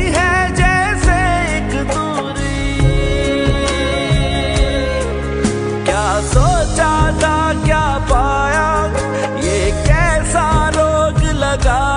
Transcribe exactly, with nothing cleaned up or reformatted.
है जैसे एक दूरी। क्या सोचा था क्या पाया, ये कैसा रोग लगा